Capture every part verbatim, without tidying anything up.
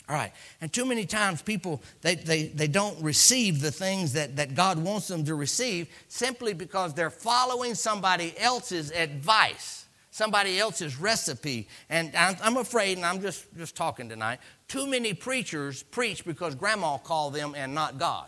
All right. And too many times people, they, they, they don't receive the things that, that God wants them to receive simply because they're following somebody else's advice, somebody else's recipe. And I'm, I'm afraid, and I'm just, just talking tonight, too many preachers preach because grandma called them and not God.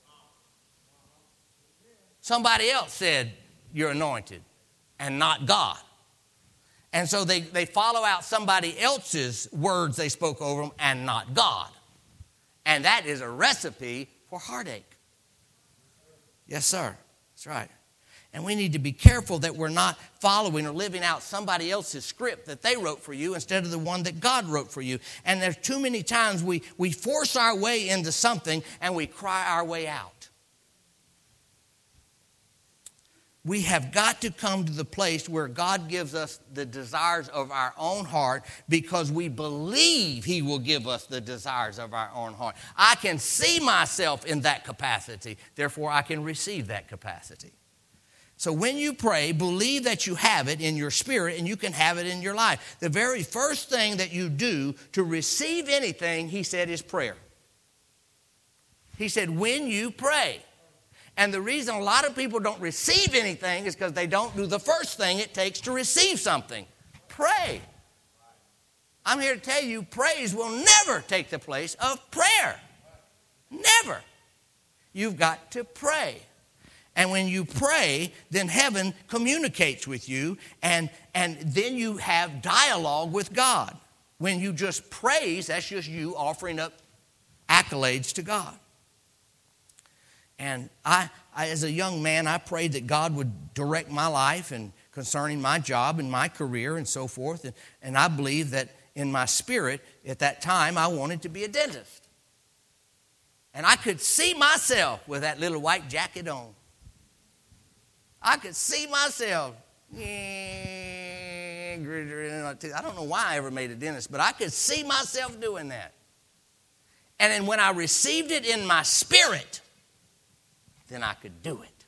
Somebody else said you're anointed and not God. And so they, they follow out somebody else's words they spoke over them and not God. And that is a recipe for heartache. Yes, sir. That's right. And we need to be careful that we're not following or living out somebody else's script that they wrote for you instead of the one that God wrote for you. And there's too many times we, we force our way into something and we cry our way out. We have got to come to the place where God gives us the desires of our own heart because we believe He will give us the desires of our own heart. I can see myself in that capacity, therefore I can receive that capacity. So when you pray, believe that you have it in your spirit and you can have it in your life. The very first thing that you do to receive anything, He said, is prayer. He said, when you pray. And the reason a lot of people don't receive anything is because they don't do the first thing it takes to receive something. Pray. I'm here to tell you, praise will never take the place of prayer. Never. You've got to pray. And when you pray, then heaven communicates with you, and, and then you have dialogue with God. When you just praise, that's just you offering up accolades to God. And I, I, as a young man, I prayed that God would direct my life and concerning my job and my career and so forth. And, and I believe that in my spirit, at that time, I wanted to be a dentist. And I could see myself with that little white jacket on. I could see myself. I don't know why I ever made a dentist, but I could see myself doing that. And then when I received it in my spirit, then I could do it.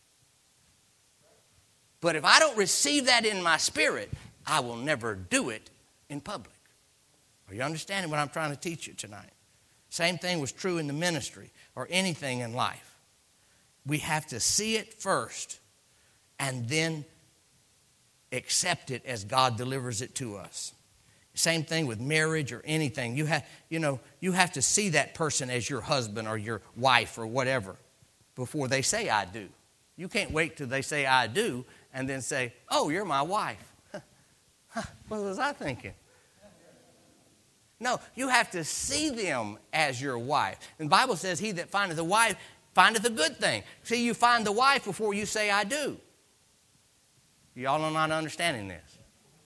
But if I don't receive that in my spirit, I will never do it in public. Are you understanding what I'm trying to teach you tonight? Same thing was true in the ministry or anything in life. We have to see it first and then accept it as God delivers it to us. Same thing with marriage or anything. You have, you know, you have to see that person as your husband or your wife or whatever before they say, I do. You can't wait till they say, I do, and then say, oh, you're my wife. What was I thinking? No, you have to see them as your wife. And the Bible says, he that findeth a wife findeth a good thing. See, you find the wife before you say, I do. Y'all are not understanding this.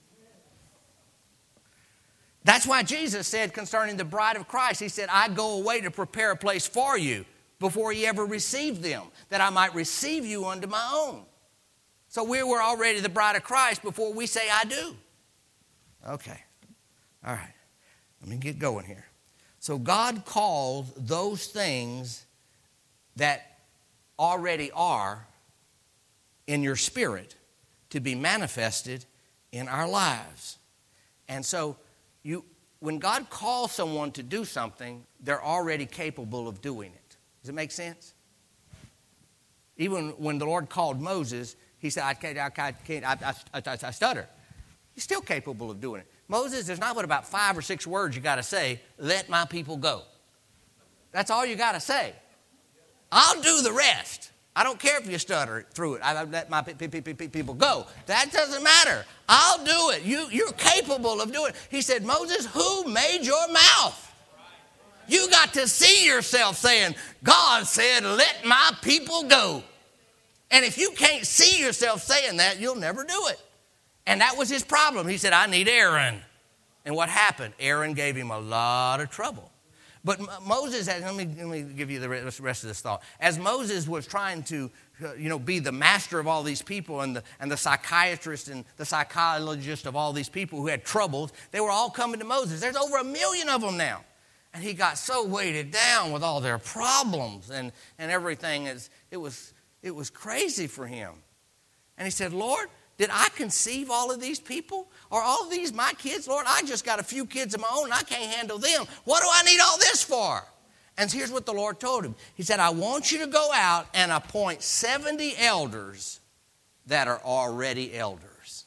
That's why Jesus said concerning the bride of Christ, He said, I go away to prepare a place for you, before He ever received them, that I might receive you unto my own. So we were already the bride of Christ before we say, I do. Okay. All right. Let me get going here. So God calls those things that already are in your spirit to be manifested in our lives. And so you, when God calls someone to do something, they're already capable of doing it. Does it make sense? Even when the Lord called Moses, He said, I can't, I can't, I, I, I, I stutter. He's still capable of doing it. Moses, there's not but about five or six words you got to say, let my people go. That's all you got to say. I'll do the rest. I don't care if you stutter through it. I let my people go. That doesn't matter. I'll do it. You, you're capable of doing it. He said, Moses, who made your mouth? You got to see yourself saying, God said, let my people go. And if you can't see yourself saying that, you'll never do it. And that was his problem. He said, I need Aaron. And what happened? Aaron gave him a lot of trouble. But Moses, had, let me, let me give you the rest of this thought. As Moses was trying to, you know, be the master of all these people and the, and the psychiatrist and the psychologist of all these people who had troubles, they were all coming to Moses. There's over a million of them now. And he got so weighted down with all their problems and, and everything. It's, it was, it was crazy for him. And he said, Lord, Did I conceive all of these people? Are all of these my kids? Lord, I just got a few kids of my own and I can't handle them. What do I need all this for? And here's what the Lord told him. He said, I want you to go out and appoint seventy elders that are already elders.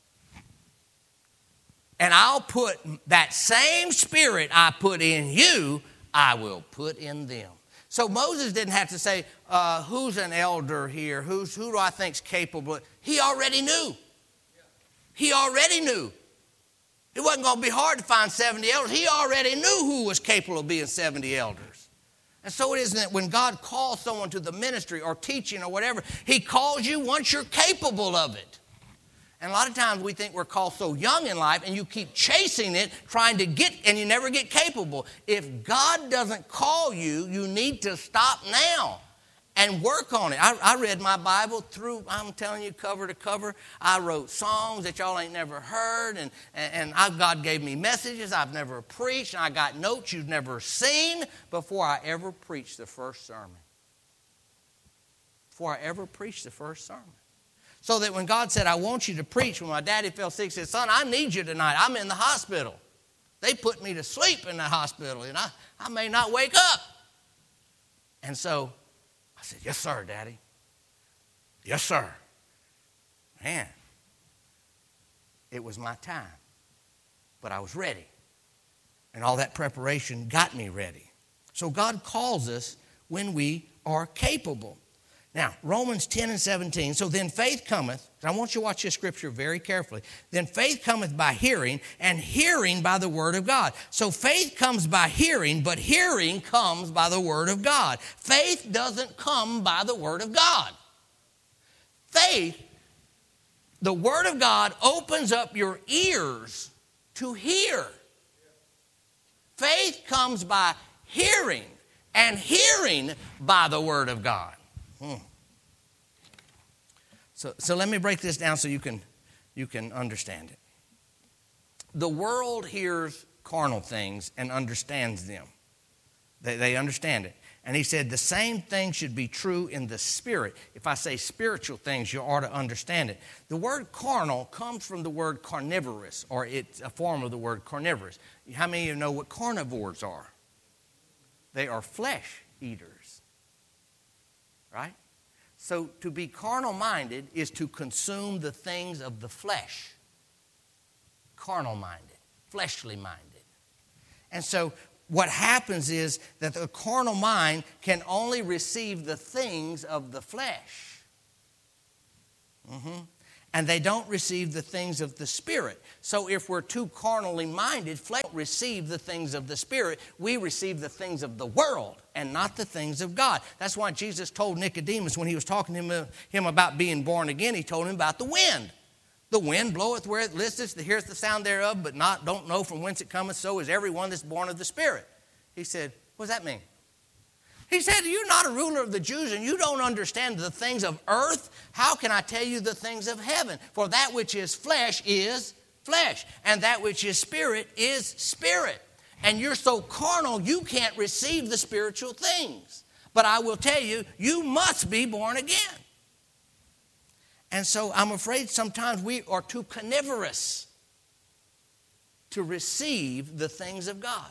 And I'll put that same spirit I put in you, I will put in them. So Moses didn't have to say, uh, who's an elder here? Who's, who do I think's capable? He already knew. He already knew. It wasn't going to be hard to find seventy elders. He already knew who was capable of being seventy elders. And so it isn't that when God calls someone to the ministry or teaching or whatever, he calls you once you're capable of it. And a lot of times we think we're called so young in life and you keep chasing it, trying to get, and you never get capable. If God doesn't call you, you need to stop now and work on it. I, I read my Bible through, I'm telling you, cover to cover. I wrote songs that y'all ain't never heard, and, and, and I, God gave me messages I've never preached, and I got notes you've never seen before I ever preached the first sermon. Before I ever preached the first sermon. So that when God said, I want you to preach, when my daddy fell sick, he said, son, I need you tonight. I'm in the hospital. They put me to sleep in the hospital, and I, I may not wake up. And so I said, yes, sir, Daddy. Yes, sir. Man, it was my time. But I was ready. And all that preparation got me ready. So God calls us when we are capable. Now, Romans ten and seventeen, so then faith cometh, and I want you to watch this scripture very carefully. Then faith cometh by hearing, and hearing by the word of God. So faith comes by hearing, but hearing comes by the word of God. Faith doesn't come by the word of God. Faith, the word of God opens up your ears to hear. Faith comes by hearing, and hearing by the word of God. Hmm. So, so let me break this down so you can, you can understand it. The world hears carnal things and understands them. They, they understand it. And he said the same thing should be true in the spirit. If I say spiritual things, you ought to understand it. The word carnal comes from the word carnivorous, or it's a form of the word carnivorous. How many of you know what carnivores are? They are flesh eaters. Right? So to be carnal-minded is to consume the things of the flesh. Carnal-minded, fleshly-minded. And so what happens is that the carnal mind can only receive the things of the flesh. Mm-hmm. And they don't receive the things of the Spirit. So if we're too carnally minded, flesh don't receive the things of the Spirit. We receive the things of the world and not the things of God. That's why Jesus told Nicodemus when he was talking to him, him about being born again, he told him about the wind. The wind bloweth where it listeth, that heareth the sound thereof, but not don't know from whence it cometh, so is everyone that's born of the Spirit. He said, what does that mean? He said, you're not a ruler of the Jews and you don't understand the things of earth. How can I tell you the things of heaven? For that which is flesh is flesh, and that which is spirit is spirit. And you're so carnal, you can't receive the spiritual things. But I will tell you, you must be born again. And so I'm afraid sometimes we are too carnivorous to receive the things of God.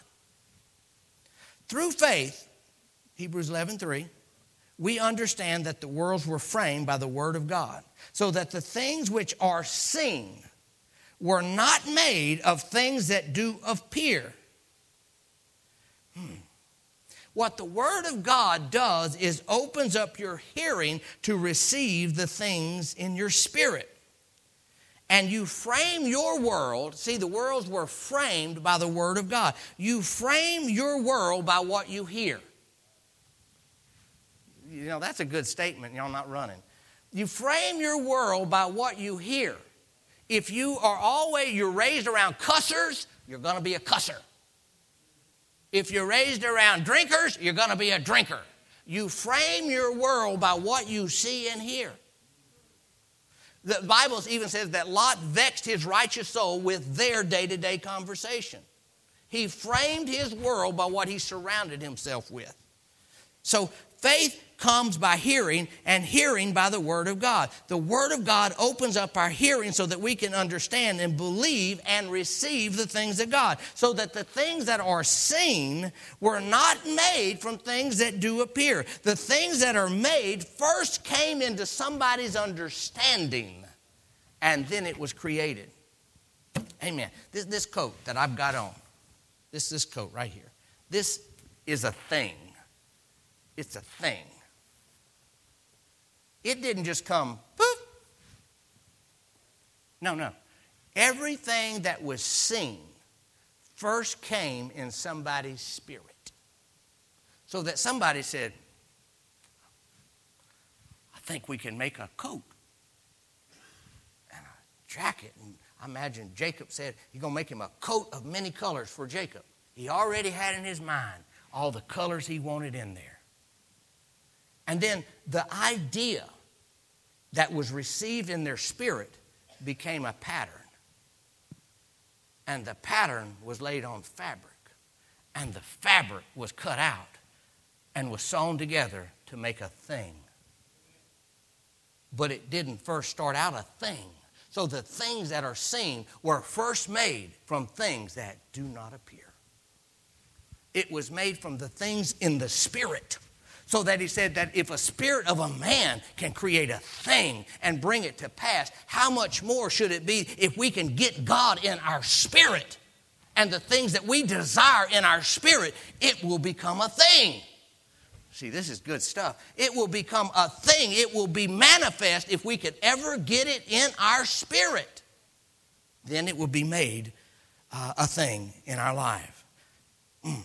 Through faith, Hebrews eleven three, we understand that the worlds were framed by the word of God, so that the things which are seen were not made of things that do appear. Hmm. What the word of God does is opens up your hearing to receive the things in your spirit. And you frame your world. See, the worlds were framed by the word of God. You frame your world by what you hear. You know, that's a good statement. Y'all not running. You frame your world by what you hear. If you are always, you're raised around cussers, you're going to be a cusser. If you're raised around drinkers, you're going to be a drinker. You frame your world by what you see and hear. The Bible even says that Lot vexed his righteous soul with their day-to-day conversation. He framed his world by what he surrounded himself with. So faith comes by hearing, and hearing by the Word of God. The Word of God opens up our hearing so that we can understand and believe and receive the things of God. So that the things that are seen were not made from things that do appear. The things that are made first came into somebody's understanding, and then it was created. Amen. This, this coat that I've got on, this, this coat right here, this is a thing. It's a thing. It didn't just come, poof. No, no. Everything that was seen first came in somebody's spirit. So that somebody said, I think we can make a coat and a jacket. And I imagine Jacob said, you're going to make him a coat of many colors for Jacob. He already had in his mind all the colors he wanted in there. And then the idea that was received in their spirit became a pattern. And the pattern was laid on fabric. And the fabric was cut out and was sewn together to make a thing. But it didn't first start out a thing. So the things that are seen were first made from things that do not appear. It was made from the things in the spirit. So that he said that if a spirit of a man can create a thing and bring it to pass, how much more should it be if we can get God in our spirit? And the things that we desire in our spirit, it will become a thing. See, this is good stuff. It will become a thing. It will be manifest if we could ever get it in our spirit. Then it will be made uh, a thing in our life. Mm.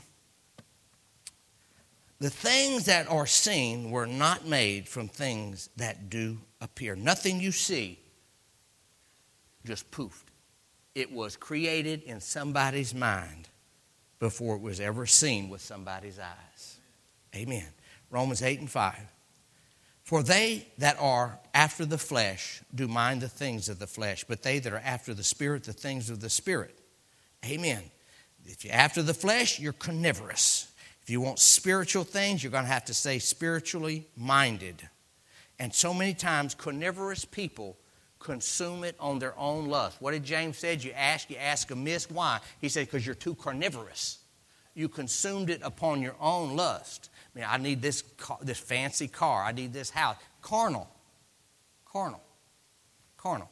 The things that are seen were not made from things that do appear. Nothing you see just poofed. It was created in somebody's mind before it was ever seen with somebody's eyes. Amen. Romans eight and five. For they that are after the flesh do mind the things of the flesh, but they that are after the Spirit, the things of the Spirit. Amen. If you're after the flesh, you're carnivorous. If you want spiritual things, you're going to have to say spiritually minded. And so many times, carnivorous people consume it on their own lust. What did James say? You ask, you ask amiss. Why? He said, because you're too carnivorous. You consumed it upon your own lust. I mean, I need this car, this fancy car. I need this house. Carnal. Carnal. Carnal.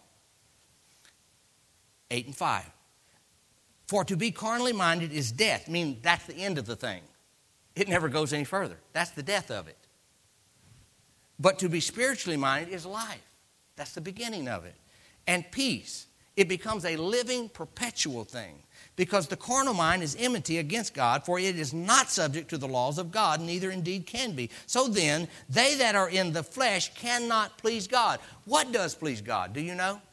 Eight and five. For to be carnally minded is death. I mean, that's the end of the thing. It never goes any further. That's the death of it. But to be spiritually minded is life. That's the beginning of it. And peace. It becomes a living, perpetual thing. Because the carnal mind is enmity against God, for it is not subject to the laws of God, neither indeed can be. So then, they that are in the flesh cannot please God. What does please God? Do you know?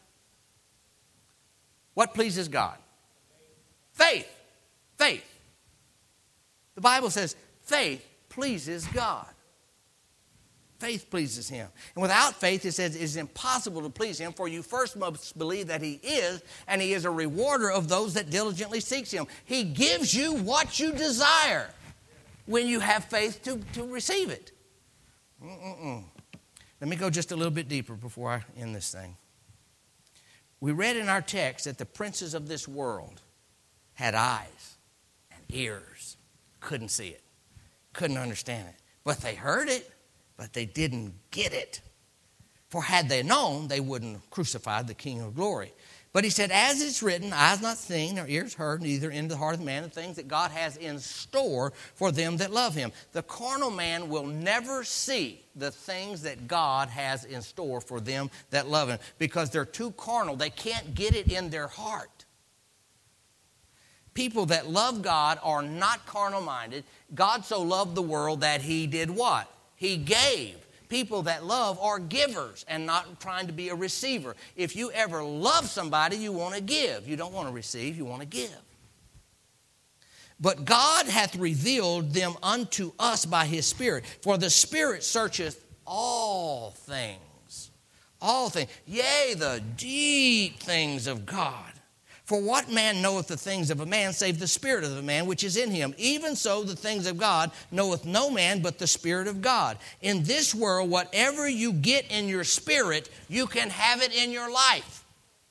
What pleases God? Faith. Faith. The Bible says faith pleases God. Faith pleases Him. And without faith, it says it is impossible to please Him, for you first must believe that He is, and He is a rewarder of those that diligently seek Him. He gives you what you desire when you have faith to, to receive it. Mm-mm-mm. Let me go just a little bit deeper before I end this thing. We read in our text that the princes of this world had eyes and ears, couldn't see it, couldn't understand it, but they heard it. But they didn't get it. For had they known, they wouldn't have crucified the King of glory. But he said, as it's written, eyes not seen, nor ears heard, neither into the heart of man, the things that God has in store for them that love Him. The carnal man will never see the things that God has in store for them that love Him, because they're too carnal. They can't get it in their heart. People that love God are not carnal-minded. God so loved the world that He did what? He gave. People that love are givers and not trying to be a receiver. If you ever love somebody, you want to give. You don't want to receive, you want to give. But God hath revealed them unto us by His Spirit. For the Spirit searcheth all things. All things. Yea, the deep things of God. For what man knoweth the things of a man, save the spirit of the man which is in him? Even so the things of God knoweth no man but the Spirit of God. In this world, whatever you get in your spirit, you can have it in your life.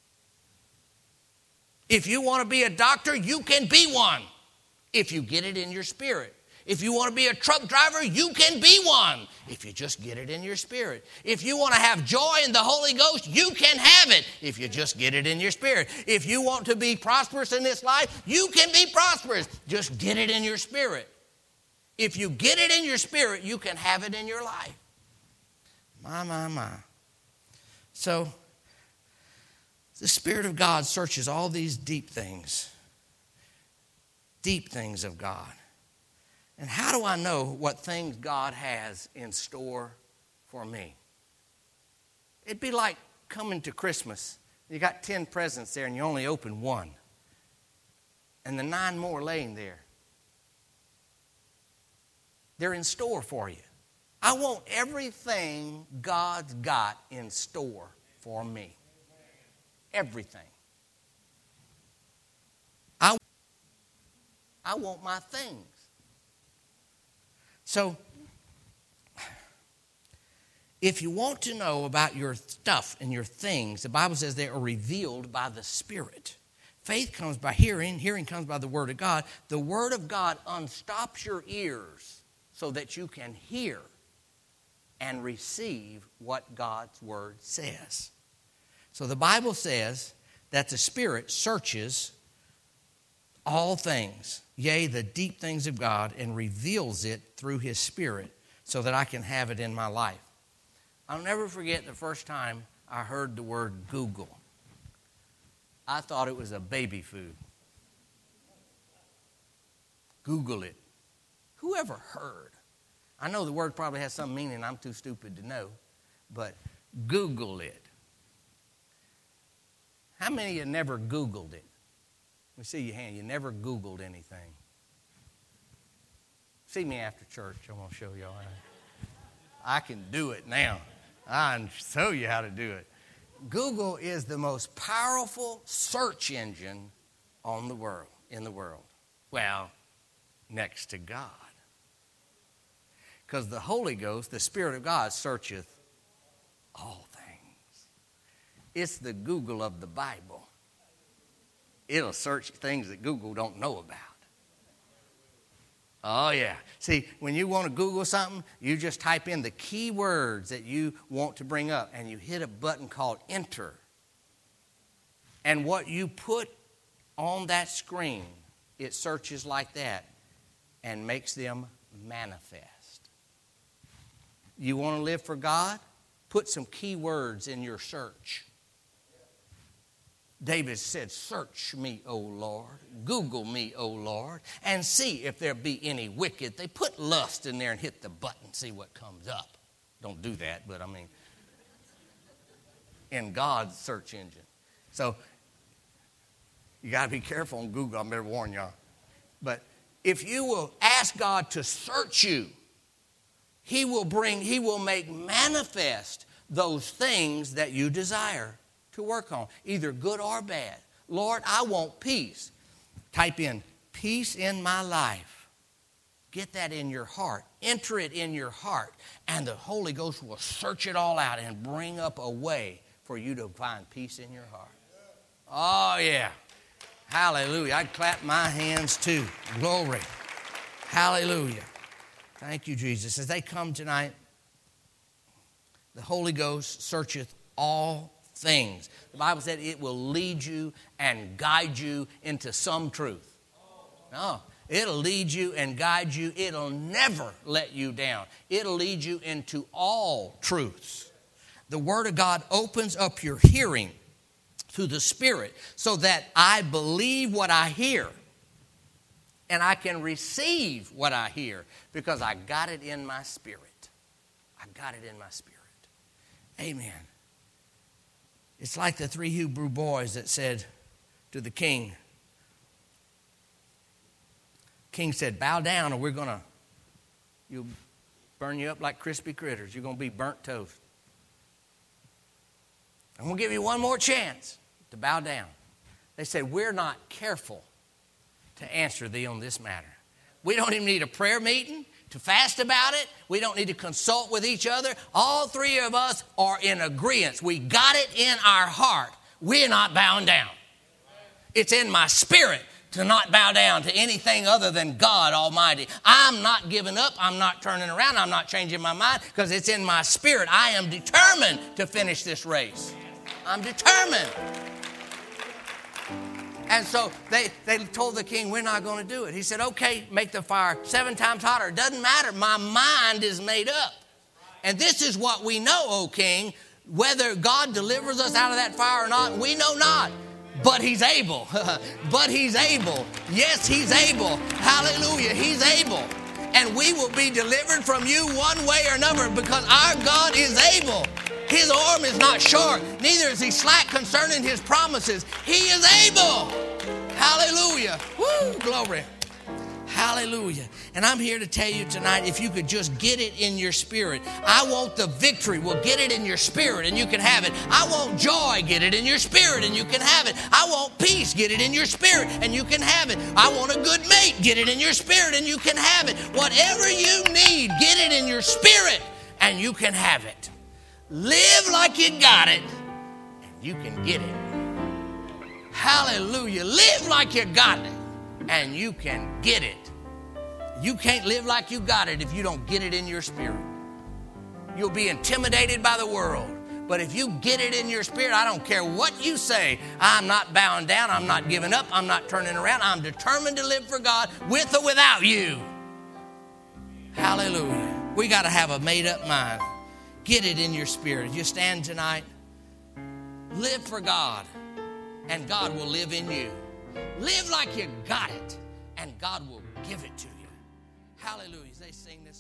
If you want to be a doctor, you can be one if you get it in your spirit. If you want to be a truck driver, you can be one if you just get it in your spirit. If you want to have joy in the Holy Ghost, you can have it if you just get it in your spirit. If you want to be prosperous in this life, you can be prosperous. Just get it in your spirit. If you get it in your spirit, you can have it in your life. My, my, my. So, the Spirit of God searches all these deep things. Deep things of God. And how do I know what things God has in store for me? It'd be like coming to Christmas. You got ten presents there and you only open one. And the nine more laying there. They're in store for you. I want everything God's got in store for me. Everything. I, I want my things. So, if you want to know about your stuff and your things, the Bible says they are revealed by the Spirit. Faith comes by hearing. Hearing comes by the Word of God. The Word of God unstops your ears so that you can hear and receive what God's Word says. So the Bible says that the Spirit searches all things, yea, the deep things of God, and reveals it through His Spirit so that I can have it in my life. I'll never forget the first time I heard the word Google. I thought it was a baby food. Google it. Who ever heard? I know the word probably has some meaning I'm too stupid to know, but Google it. How many of you never Googled it? Let me see your hand. You never Googled anything. See me after church. I'm going to show y'all how. I can do it now. I can show you how to do it. Google is the most powerful search engine on the world, in the world. Well, next to God. Because the Holy Ghost, the Spirit of God, searcheth all things. It's the Google of the Bible. It'll search things that Google don't know about. Oh, yeah. See, when you want to Google something, you just type in the key words that you want to bring up, and you hit a button called Enter. And what you put on that screen, it searches like that and makes them manifest. You want to live for God? Put some key words in your search. David said, search me, O Lord. Google me, O Lord. And see if there be any wicked. They put lust in there and hit the button, see what comes up. Don't do that, but I mean, in God's search engine. So, you got to be careful on Google. I better warn y'all. But if you will ask God to search you, He will bring, He will make manifest those things that you desire to work on, either good or bad. Lord, I want peace. Type in peace in my life. Get that in your heart. Enter it in your heart. And the Holy Ghost will search it all out and bring up a way for you to find peace in your heart. Oh, yeah. Hallelujah. I'd clap my hands too. Glory. Hallelujah. Thank you, Jesus. As they come tonight, the Holy Ghost searcheth all things. The Bible said it will lead you and guide you into some truth. No, it'll lead you and guide you. It'll never let you down. It'll lead you into all truths. The Word of God opens up your hearing through the Spirit so that I believe what I hear and I can receive what I hear because I got it in my spirit. I got it in my spirit. Amen. It's like the three Hebrew boys that said to the king, king said, bow down or we're going to, you'll burn you up like crispy critters. You're going to be burnt toast. I'm going to give you one more chance to bow down. They said, we're not careful to answer thee on this matter. We don't even need a prayer meeting to fast about it. We don't need to consult with each other. All three of us are in agreement. We got it in our heart. We're not bowing down. It's in my spirit to not bow down to anything other than God Almighty. I'm not giving up. I'm not turning around. I'm not changing my mind because it's in my spirit. I am determined to finish this race. I'm determined. And so they, they told the king, we're not going to do it. He said, okay, make the fire seven times hotter. It doesn't matter. My mind is made up. And this is what we know, O king, whether God delivers us out of that fire or not, we know not. But he's able. But he's able. Yes, he's able. Hallelujah. He's able. And we will be delivered from you one way or another because our God is able. His arm is not short, neither is he slack concerning his promises. He is able. Hallelujah. Woo, glory. Hallelujah. And I'm here to tell you tonight, if you could just get it in your spirit. I want the victory. Well, get it in your spirit and you can have it. I want joy. Get it in your spirit and you can have it. I want peace. Get it in your spirit and you can have it. I want a good mate. Get it in your spirit and you can have it. Whatever you need, get it in your spirit and you can have it. Live like you got it, and you can get it. Hallelujah. Live like you got it, and you can get it. You can't live like you got it if you don't get it in your spirit. You'll be intimidated by the world. But if you get it in your spirit, I don't care what you say. I'm not bowing down. I'm not giving up. I'm not turning around. I'm determined to live for God with or without you. Hallelujah. We got to have a made-up mind. Get it in your spirit. You stand tonight. Live for God, and God will live in you. Live like you got it, and God will give it to you. Hallelujah. They sing this.